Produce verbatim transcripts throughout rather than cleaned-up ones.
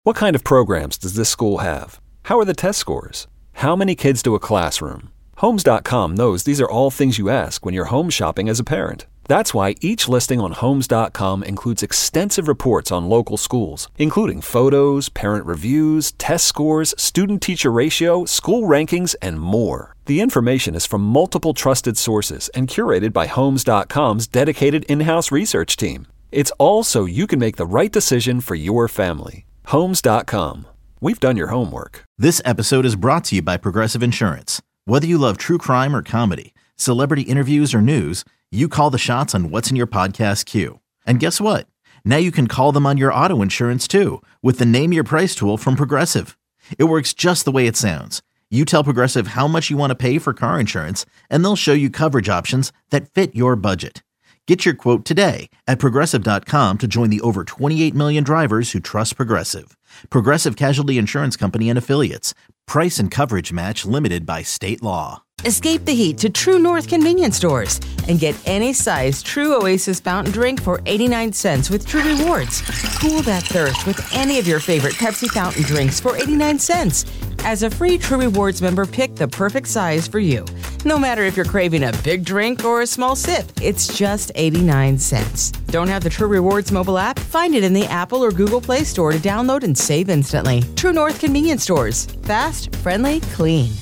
What kind of programs does this school have? How are the test scores? How many kids do a classroom? Homes dot com knows these are all things you ask when you're home shopping as a parent. That's why each listing on Homes dot com includes extensive reports on local schools, including photos, parent reviews, test scores, student-teacher ratio, school rankings, and more. The information is from multiple trusted sources and curated by Homes dot com's dedicated in-house research team. It's all so you can make the right decision for your family. Homes dot com. We've done your homework. This episode is brought to you by Progressive Insurance. Whether you love true crime or comedy, celebrity interviews or news, you call the shots on what's in your podcast queue. And guess what? Now you can call them on your auto insurance too with the Name Your Price tool from Progressive. It works just the way it sounds. You tell Progressive how much you want to pay for car insurance, and they'll show you coverage options that fit your budget. Get your quote today at Progressive dot com to join the over twenty-eight million drivers who trust Progressive. Progressive Casualty Insurance Company and Affiliates. Price and coverage match limited by state law. Escape the heat to True North convenience stores and get any size True Oasis fountain drink for eighty-nine cents with True Rewards. Cool that thirst with any of your favorite Pepsi fountain drinks for eighty-nine cents. As a free True Rewards member, pick the perfect size for you. No matter if you're craving a big drink or a small sip, it's just eighty-nine cents. Don't have the True Rewards mobile app? Find it in the Apple or Google Play Store to download and save instantly. True North convenience stores. Fast, friendly, clean.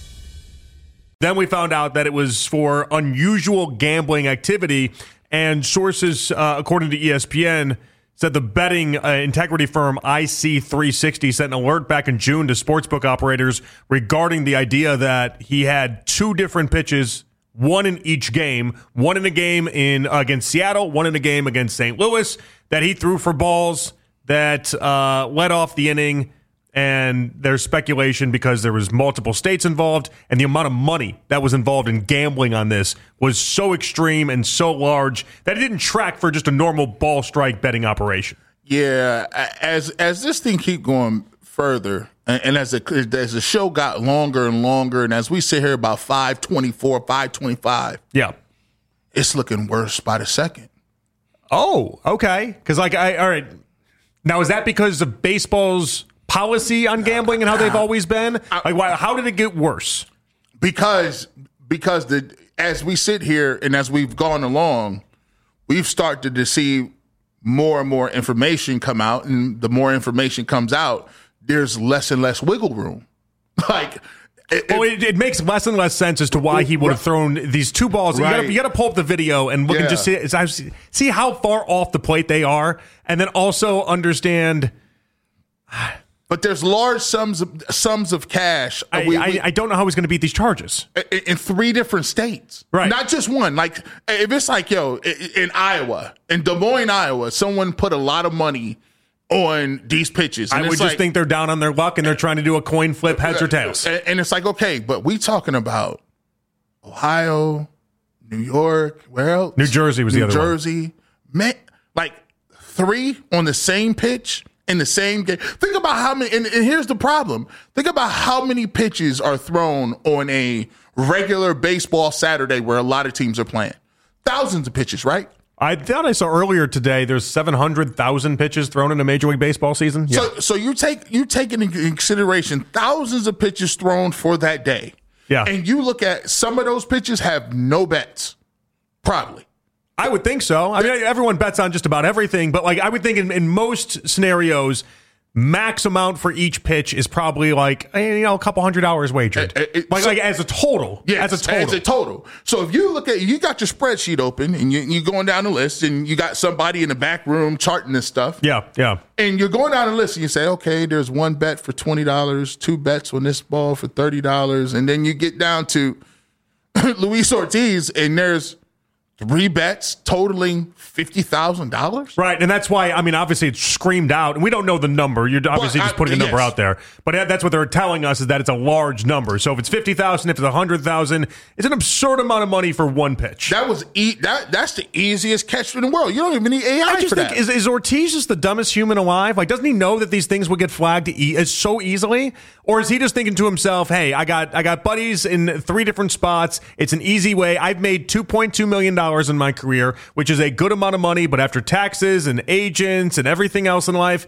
Then we found out that it was for unusual gambling activity, and sources, uh, according to E S P N, said the betting uh, integrity firm I C three sixty sent an alert back in June to sportsbook operators regarding the idea that he had two different pitches, one in each game, one in a game in uh, against Seattle, one in a game against Saint Louis, that he threw for balls that uh, led off the inning. And there's speculation because there was multiple states involved, and the amount of money that was involved in gambling on this was so extreme and so large that it didn't track for just a normal ball strike betting operation. Yeah, as as this thing keep going further, and, and as, the, as the show got longer and longer, and as we sit here about five twenty-four, five twenty-five, yeah, it's looking worse by the second. Oh, okay. Because, like, I all right. Now, is that because of baseball's policy on gambling and how they've always been? Like, why, how did it get worse? Because because the as we sit here and as we've gone along, we've started to see more and more information come out, and the more information comes out, there's less and less wiggle room. Like, it, well, it, it makes less and less sense as to why he would have thrown these two balls. Right. You got to pull up the video and look yeah. and just see see how far off the plate they are, and then also understand. But there's large sums of sums of cash. I, we, I, we, I don't know how he's going to beat these charges. In, in three different states. Right. Not just one. Like, if it's like, yo, in Iowa, in Des Moines, Iowa, someone put a lot of money on these pitches. And I would just like, think they're down on their luck and they're trying to do a coin flip, heads or tails. And, and it's like, okay, but we talking about Ohio, New York, where else? New Jersey was New the other Jersey. one. Man, like three on the same pitch. In the same game. Think about how many, and, and here's the problem. Think about how many pitches are thrown on a regular baseball Saturday where a lot of teams are playing. Thousands of pitches, right? I thought I saw earlier today there's seven hundred thousand pitches thrown in a Major League Baseball season. Yeah. So so you take you take into consideration thousands of pitches thrown for that day. Yeah. And you look at some of those pitches have no bets. Probably. I would think so. I mean, everyone bets on just about everything, but like I would think in, in most scenarios, max amount for each pitch is probably like, you know, a couple hundred hours wagered. It, it, like, so, like as a total. Yes, as a total. As a total. So if you look at, you got your spreadsheet open and you, you're going down the list and you got somebody in the back room charting this stuff. Yeah, yeah. And you're going down the list and you say, okay, there's one bet for twenty dollars, two bets on this ball for thirty dollars. And then you get down to Luis Ortiz and there's three bets totaling fifty thousand dollars? Right, and that's why, I mean, obviously it's screamed out, and we don't know the number. You're obviously well, I, just putting a number yes. out there. But that's what they're telling us, is that it's a large number. So if it's fifty thousand dollars, if it's one hundred thousand dollars, it's an absurd amount of money for one pitch. That was e- that. That's the easiest catch in the world. You don't even need A I, I just for think, that. Is, is Ortiz just the dumbest human alive? Like, doesn't he know that these things would get flagged e- so easily? Or is he just thinking to himself, hey, I got I got buddies in three different spots. It's an easy way. I've made two point two million dollars in my career, which is a good amount of money, but after taxes and agents and everything else in life,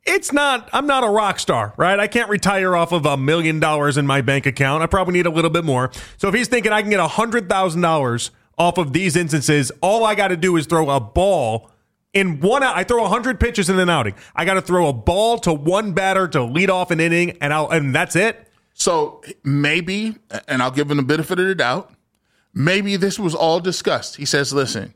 it's not, I'm not a rock star, right? I can't retire off of a million dollars in my bank account. I probably need a little bit more. So if he's thinking I can get one hundred thousand dollars off of these instances, all I got to do is throw a ball in one out. I throw one hundred pitches in an outing. I got to throw a ball to one batter to lead off an inning, and I'll, and that's it. So maybe, and I'll give him the benefit of the doubt, maybe this was all discussed. He says, listen,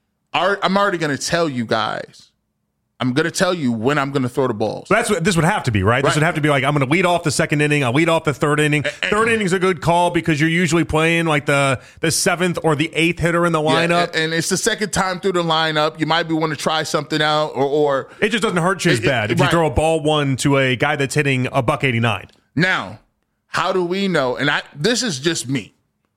I'm already going to tell you guys. I'm going to tell you when I'm going to throw the balls. So that's what this would have to be, right? right? This would have to be like, I'm going to lead off the second inning. I'll lead off the third inning. Third inning's a good call because you're usually playing like the, the seventh or the eighth hitter in the lineup. Yeah, and it's the second time through the lineup. You might be want to try something out, or, or it just doesn't hurt you as bad it, if right. you throw a ball one to a guy that's hitting a buck eighty-nine. Now, how do we know? And I this is just me.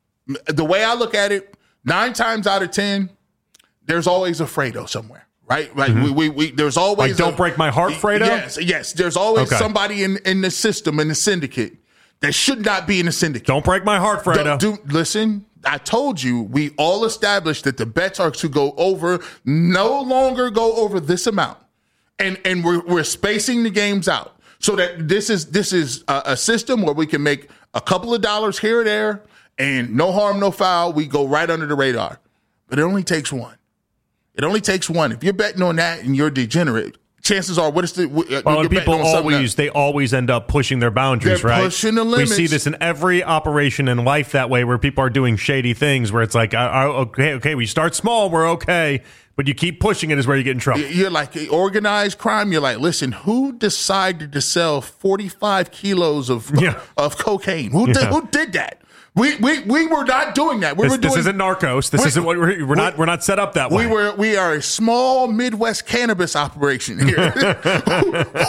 The way I look at it, nine times out of ten, there's always a Fredo somewhere. Right, right. Mm-hmm. We, we, we, there's always like don't a, break my heart, Fredo. Yes, yes. There's always okay. somebody in, in the system in the syndicate that should not be in the syndicate. Don't break my heart, Fredo. Do, do, listen, I told you we all established that the bets are to go over, no longer go over this amount, and and we're we're spacing the games out so that this is this is a, a system where we can make a couple of dollars here or there, and no harm, no foul. We go right under the radar, but it only takes one. It only takes one. If you're betting on that and you're degenerate, chances are, what is the? Uh, well, and people always they always end up pushing their boundaries, They're right? Pushing the limits. We see this in every operation in life that way, where people are doing shady things. Where it's like, uh, okay, okay, we start small, we're okay, but you keep pushing it is where you get in trouble. You're like organized crime. You're like, listen, who decided to sell forty-five kilos of yeah. of cocaine? Who did, yeah. who did that? We, we we were not doing that. We this, were doing, this isn't Narcos. This we, isn't what we're, we're we, not. We're not set up that way. We were we are a small Midwest cannabis operation here. who,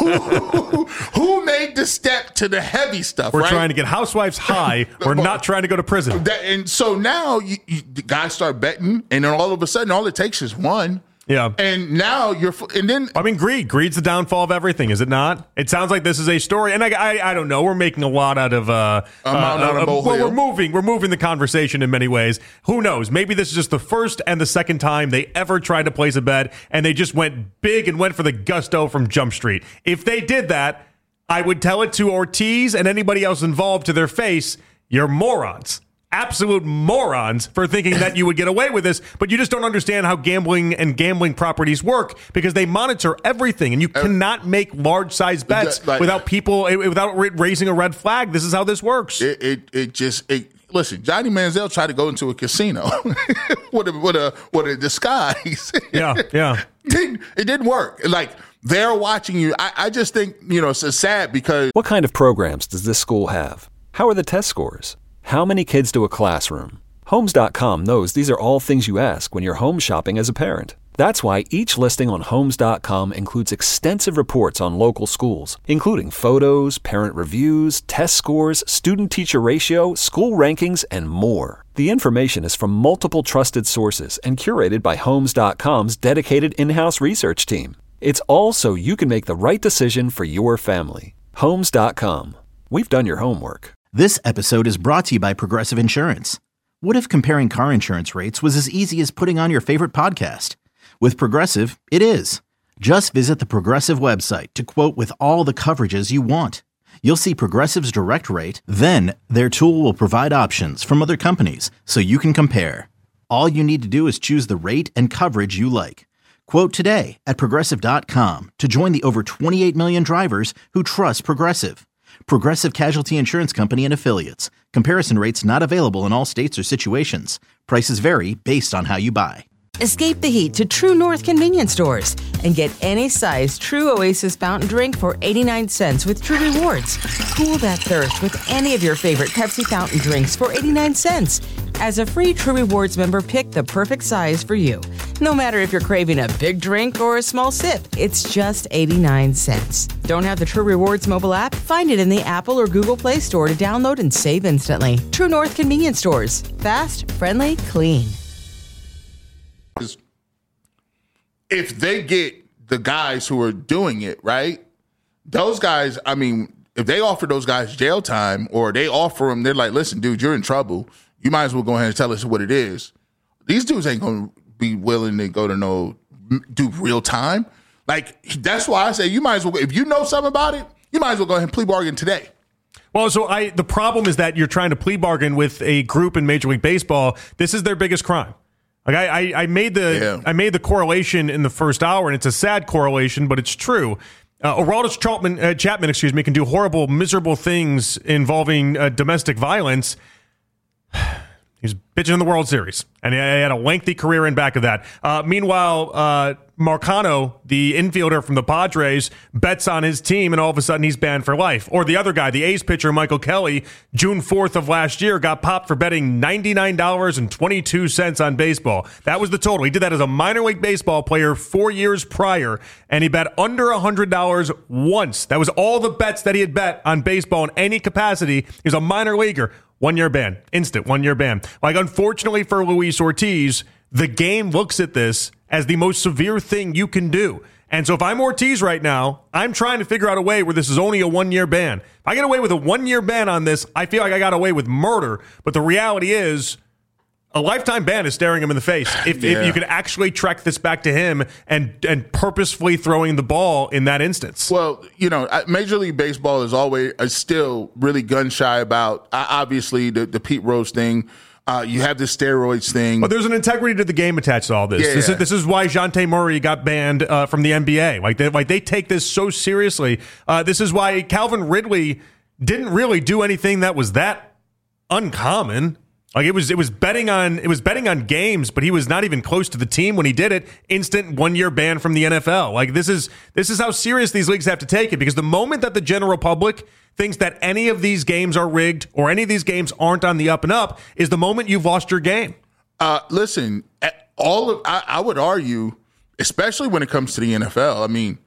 who, who made the step to the heavy stuff? We're right? trying to get housewives high. We're not trying to go to prison. That, and so now you, you, the guys start betting, and then all of a sudden, all it takes is one. Yeah. And now you're, and then. I mean, greed. Greed's the downfall of everything, is it not? It sounds like this is a story. And I I, I don't know. We're making a lot out of, uh, uh, out of uh well, we're moving, we're moving the conversation in many ways. Who knows? Maybe this is just the first and the second time they ever tried to place a bet, and they just went big and went for the gusto from Jump Street. If they did that, I would tell it to Ortiz and anybody else involved to their face, you're morons. Absolute morons for thinking that you would get away with this, but you just don't understand how gambling and gambling properties work because they monitor everything, and you cannot make large size bets like, without people without raising a red flag. This is how this works. It it, it just it, listen. Johnny Manziel tried to go into a casino with a with a with a disguise. Yeah, yeah. it, didn't, it didn't work. Like they're watching you. I, I just think you know it's sad because what kind of programs does this school have? How are the test scores? How many kids to a classroom? Homes dot com knows these are all things you ask when you're home shopping as a parent. That's why each listing on Homes dot com includes extensive reports on local schools, including photos, parent reviews, test scores, student-teacher ratio, school rankings, and more. The information is from multiple trusted sources and curated by Homes dot com's dedicated in-house research team. It's all so you can make the right decision for your family. Homes dot com. We've done your homework. This episode is brought to you by Progressive Insurance. What if comparing car insurance rates was as easy as putting on your favorite podcast? With Progressive, it is. Just visit the Progressive website to quote with all the coverages you want. You'll see Progressive's direct rate, then their tool will provide options from other companies so you can compare. All you need to do is choose the rate and coverage you like. Quote today at Progressive dot com to join the over twenty-eight million drivers who trust Progressive. Progressive Casualty Insurance Company and Affiliates. Comparison rates not available in all states or situations. Prices vary based on how you buy. Escape the heat to True North convenience stores and get any size True Oasis fountain drink for eighty-nine cents with True Rewards. Cool that thirst with any of your favorite Pepsi fountain drinks for eighty-nine cents. As a free True Rewards member, pick the perfect size for you. No matter if you're craving a big drink or a small sip, it's just eighty-nine cents. Don't have the True Rewards mobile app? Find it in the Apple or Google Play Store to download and save instantly. True North convenience stores. Fast, friendly, clean. If they get the guys who are doing it, right, those guys, I mean, if they offer those guys jail time or they offer them, they're like, listen, dude, you're in trouble. You might as well go ahead and tell us what it is. These dudes ain't going to be willing to go to no, do real time. Like, that's why I say you might as well, if you know something about it, you might as well go ahead and plea bargain today. Well, so I the problem is that you're trying to plea bargain with a group in Major League Baseball. This is their biggest crime. Like I, I, I made the yeah. I made the correlation in the first hour, and it's a sad correlation, but it's true. Uh, Aroldis Chapman, uh, Chapman, excuse me, can do horrible, miserable things involving uh, domestic violence. He's pitching in the World Series, and he had a lengthy career in back of that. Uh, meanwhile, uh, Marcano, the infielder from the Padres, bets on his team, and all of a sudden he's banned for life. Or the other guy, the A's pitcher, Michael Kelly, June fourth of last year, got popped for betting ninety-nine dollars and twenty-two cents on baseball. That was the total. He did that as a minor league baseball player four years prior, and he bet under one hundred dollars once. That was all the bets that he had bet on baseball in any capacity. He was a minor leaguer. One-year ban. Instant one-year ban. Like, unfortunately for Luis Ortiz, the game looks at this as the most severe thing you can do. And so if I'm Ortiz right now, I'm trying to figure out a way where this is only a one-year ban. If I get away with a one-year ban on this, I feel like I got away with murder. But the reality is, a lifetime ban is staring him in the face. If, yeah. if you could actually track this back to him and and purposefully throwing the ball in that instance. Well, you know, Major League Baseball is always is still really gun shy about uh, obviously the, the Pete Rose thing. Uh, you have the steroids thing. But there's an integrity to the game attached to all this. Yeah. This is this is why Jante Murray got banned uh, from the N B A. Like they like they take this so seriously. Uh, this is why Calvin Ridley didn't really do anything that was that uncommon. Like it was, it was betting on, it was betting on games, but he was not even close to the team when he did it. Instant one-year ban from the N F L. Like this is, this is how serious these leagues have to take it. Because the moment that the general public thinks that any of these games are rigged or any of these games aren't on the up and up, is the moment you've lost your game. Uh, listen, all of, I, I would argue, especially when it comes to the N F L. I mean,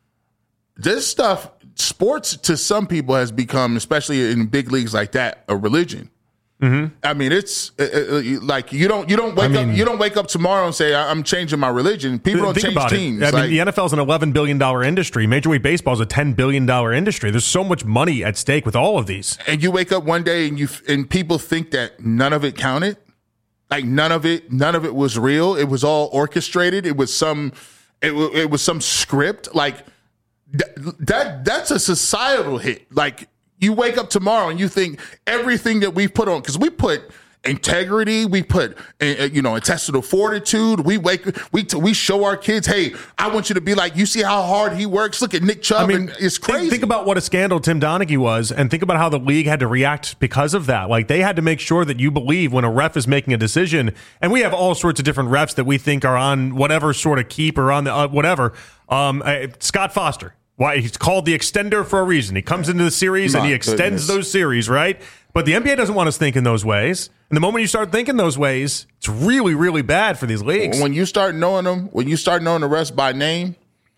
this stuff, sports to some people has become, especially in big leagues like that, a religion. Mm-hmm. I mean, it's uh, uh, like you don't you don't wake I mean, up you don't wake up tomorrow and say I'm changing my religion. People don't change teams. I like, mean, the N F L is an eleven billion dollars industry. Major League Baseball is a ten billion dollars industry. There's so much money at stake with all of these. And you wake up one day and you and people think that none of it counted. Like none of it, none of it was real. It was all orchestrated. It was some, it, it was some script. Like th- that. That's a societal hit. Like. You wake up tomorrow and you think everything that we put on, because we put integrity, we put uh, you know intestinal fortitude. We wake, we we show our kids, hey, I want you to be like, you see how hard he works. Look at Nick Chubb. I mean, it's crazy. Think, think about what a scandal Tim Donaghy was, and think about how the league had to react because of that. Like they had to make sure that you believe when a ref is making a decision. And we have all sorts of different refs that we think are on whatever sort of keep or on the uh, whatever. Um, uh, Scott Foster. Why he's called the extender for a reason. He comes into the series My and he extends goodness. those series, right? But the N B A doesn't want us thinking those ways. And the moment you start thinking those ways, it's really, really bad for these leagues. When you start knowing them, when you start knowing the refs by name,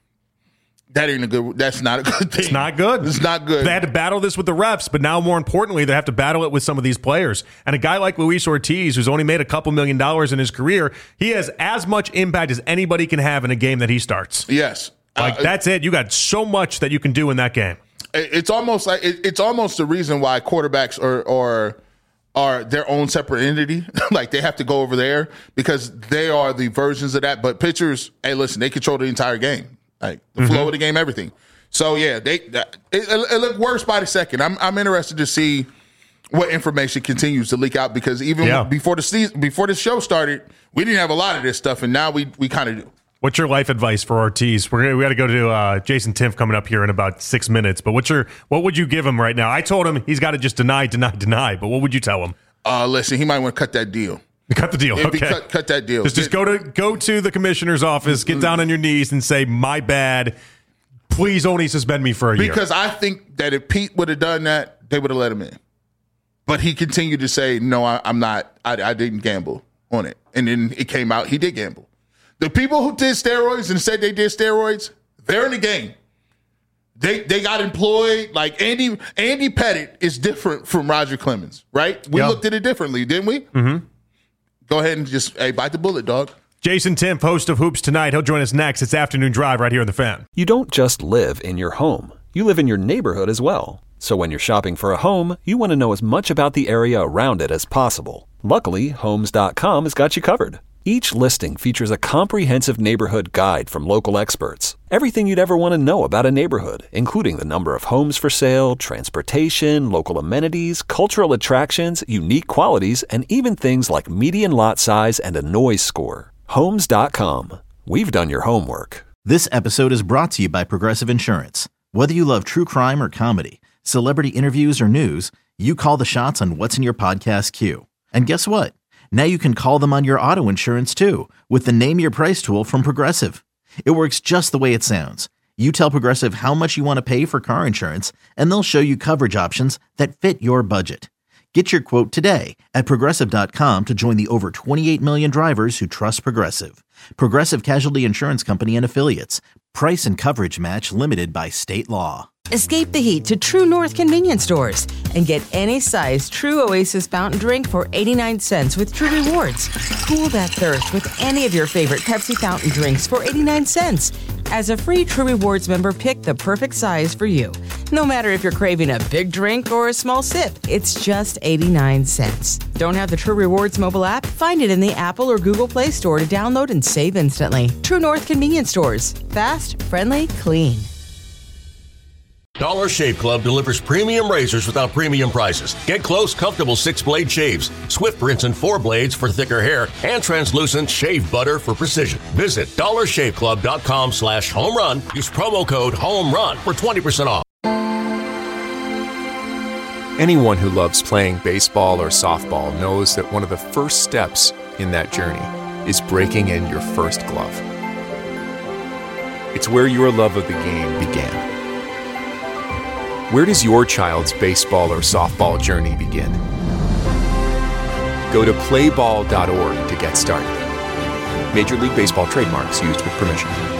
that ain't a good. That's not a good thing. It's not good. It's not good. They had to battle this with the refs, but now more importantly, they have to battle it with some of these players. And a guy like Luis Ortiz, who's only made a couple million dollars in his career, he has as much impact as anybody can have in a game that he starts. Yes. Like, uh, that's it. You got so much that you can do in that game. It's almost like it, it's almost the reason why quarterbacks are are, are their own separate entity. Like, they have to go over there because they are the versions of that. But pitchers, hey, listen, they control the entire game, like the mm-hmm. flow of the game, everything. So, yeah, they it, it, it looked worse by the second. I'm I'm interested to see what information continues to leak out because even yeah. before the season, before the show started, we didn't have a lot of this stuff, and now we we kind of do. What's your life advice for Ortiz? We're gonna, we got to go to uh, Jason Timpf coming up here in about six minutes. But what's your what would you give him right now? I told him he's got to just deny, deny, deny. But what would you tell him? Uh, listen, he might want to cut that deal. Cut the deal. Okay, cut, cut that deal. Just, just go to go to the commissioner's office, get down on your knees, and say, "My bad. Please only suspend me for a because year." Because I think that if Pete would have done that, they would have let him in. But he continued to say, "No, I, I'm not. I, I didn't gamble on it." And then it came out he did gamble. The people who did steroids and said they did steroids, they're in the game. They they got employed. Like Andy Andy Pettitte is different from Roger Clemens, right? We yep. looked at it differently, didn't we? Mm-hmm. Go ahead and just hey, bite the bullet, dog. Jason Timpf, host of Hoops Tonight. He'll join us next. It's Afternoon Drive right here on The Fan. You don't just live in your home. You live in your neighborhood as well. So when you're shopping for a home, you want to know as much about the area around it as possible. Luckily, Homes dot com has got you covered. Each listing features a comprehensive neighborhood guide from local experts. Everything you'd ever want to know about a neighborhood, including the number of homes for sale, transportation, local amenities, cultural attractions, unique qualities, and even things like median lot size and a noise score. Homes dot com. We've done your homework. This episode is brought to you by Progressive Insurance. Whether you love true crime or comedy, celebrity interviews or news, you call the shots on what's in your podcast queue. And guess what? Now you can call them on your auto insurance too with the Name Your Price tool from Progressive. It works just the way it sounds. You tell Progressive how much you want to pay for car insurance, and they'll show you coverage options that fit your budget. Get your quote today at Progressive dot com to join the over twenty-eight million drivers who trust Progressive. Progressive Casualty Insurance Company and Affiliates. Price and coverage match limited by state law. Escape the heat to True North convenience stores and get any size True Oasis fountain drink for eighty-nine cents with True Rewards. Cool that thirst with any of your favorite Pepsi fountain drinks for eighty-nine cents. As a free True Rewards member, pick the perfect size for you. No matter if you're craving a big drink or a small sip, it's just eighty-nine cents. Don't have the True Rewards mobile app? Find it in the Apple or Google Play Store to download and save instantly. True North convenience stores. Fast, friendly, clean. Dollar Shave Club delivers premium razors without premium prices. Get close, comfortable six-blade shaves, swift rinse and four blades for thicker hair, and translucent shave butter for precision. Visit dollar shave club dot com slash home run. Use promo code HOMERUN for twenty percent off. Anyone who loves playing baseball or softball knows that one of the first steps in that journey is breaking in your first glove. It's where your love of the game began. Where does your child's baseball or softball journey begin? Go to play ball dot org to get started. Major League Baseball trademarks used with permission.